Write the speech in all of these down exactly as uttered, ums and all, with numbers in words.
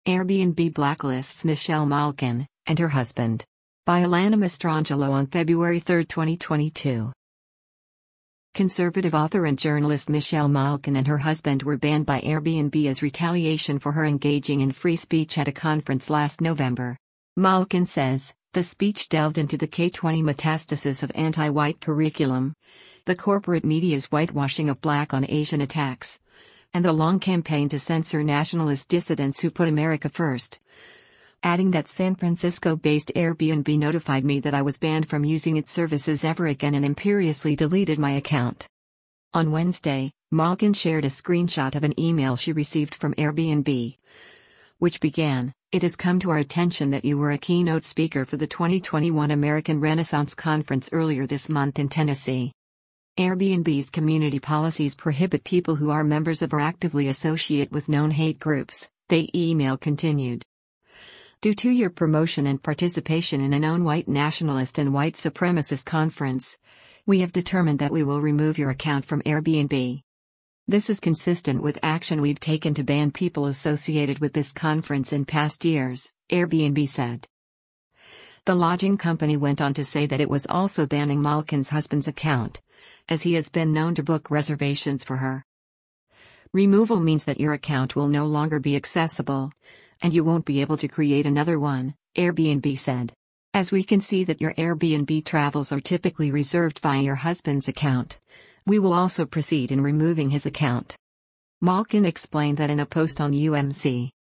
Airbnb blacklists Michelle Malkin and her husband. By Alana Mastrangelo on February third, twenty twenty-two. Conservative author and journalist Michelle Malkin and her husband were banned by Airbnb as retaliation for her engaging in free speech at a conference last November. Malkin says, the speech delved into the K twenty metastasis of anti-white curriculum, the corporate media's whitewashing of Black on Asian attacks, and the long campaign to censor nationalist dissidents who put America first. Adding that San Francisco-based Airbnb notified me that I was banned from using its services ever again and imperiously deleted my account. On Wednesday, Malkin shared a screenshot of an email she received from Airbnb, which began, "It has come to our attention that you were a keynote speaker for the twenty twenty-one American Renaissance Conference earlier this month in Tennessee. Airbnb's community policies prohibit people who are members of or actively associate with known hate groups," the email continued. "Due to your promotion and participation in a known white nationalist and white supremacist conference, we have determined that we will remove your account from Airbnb. This is consistent with action we've taken to ban people associated with this conference in past years," Airbnb said. The lodging company went on to say that it was also banning Malkin's husband's account, as he has been known to book reservations for her. "Removal means that your account will no longer be accessible, and you won't be able to create another one," Airbnb said. "As we can see that your Airbnb travels are typically reserved via your husband's account, we will also proceed in removing his account." Malkin explained that in a post on U M C dot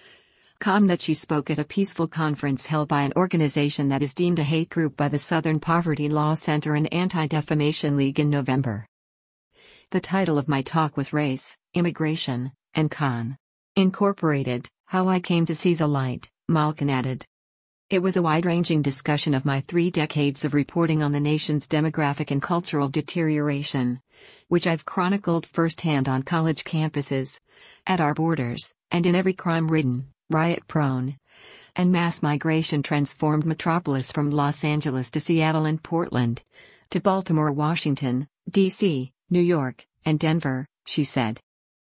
com that she spoke at a peaceful conference held by an organization that is deemed a hate group by the Southern Poverty Law Center and Anti-Defamation League in November. "The title of my talk was Race, Immigration, and Con. Incorporated, How I Came to See the Light," Malkin added. "It was a wide-ranging discussion of my three decades of reporting on the nation's demographic and cultural deterioration, which I've chronicled firsthand on college campuses, at our borders, and in every crime-ridden, riot-prone, and mass migration transformed metropolis from Los Angeles to Seattle and Portland, to Baltimore, Washington, D C, New York, and Denver," she said.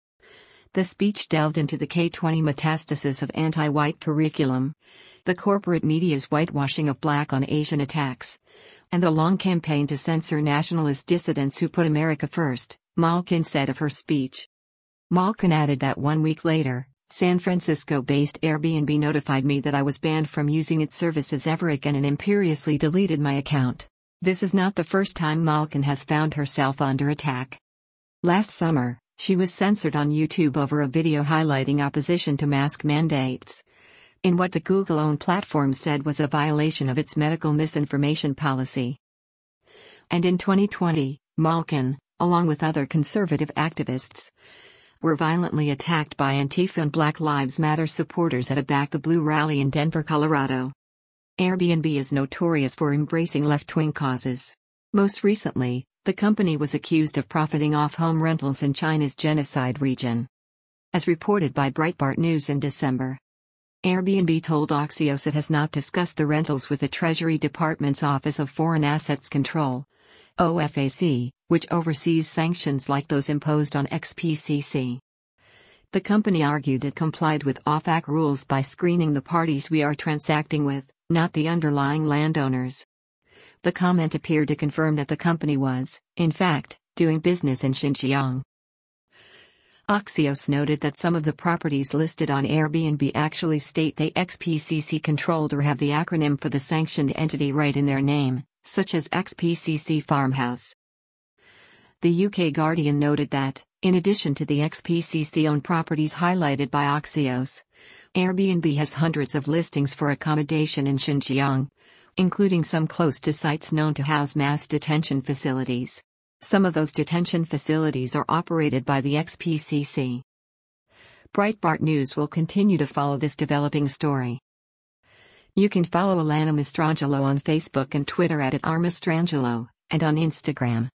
The speech delved into the K twenty metastasis of anti-white curriculum, the corporate media's whitewashing of Black on Asian attacks, and the long campaign to censor nationalist dissidents who put America first, Malkin said of her speech. Malkin added that one week later, San Francisco-based Airbnb notified me that I was banned from using its services ever again and imperiously deleted my account. This is not the first time Malkin has found herself under attack. Last summer, she was censored on YouTube over a video highlighting opposition to mask mandates, in what the Google-owned platform said was a violation of its medical misinformation policy. And in twenty twenty, Malkin, along with other conservative activists, were violently attacked by Antifa and Black Lives Matter supporters at a Back the Blue rally in Denver, Colorado. Airbnb is notorious for embracing left-wing causes. Most recently, the company was accused of profiting off home rentals in China's genocide region. As reported by Breitbart News in December, Airbnb told Axios it has not discussed the rentals with the Treasury Department's Office of Foreign Assets Control, O F A C, which oversees sanctions like those imposed on X P C C. The company argued it complied with O F A C rules by screening the parties we are transacting with, not the underlying landowners. The comment appeared to confirm that the company was, in fact, doing business in Xinjiang. Axios noted that some of the properties listed on Airbnb actually state they X P C C controlled or have the acronym for the sanctioned entity right in their name, such as X P C C Farmhouse. The U K Guardian noted that, in addition to the X P C C-owned properties highlighted by Axios, Airbnb has hundreds of listings for accommodation in Xinjiang, including some close to sites known to house mass detention facilities. Some of those detention facilities are operated by the X P C C. Breitbart News will continue to follow this developing story. You can follow Alana Mastrangelo on Facebook and Twitter at, at r mastrangelo, and on Instagram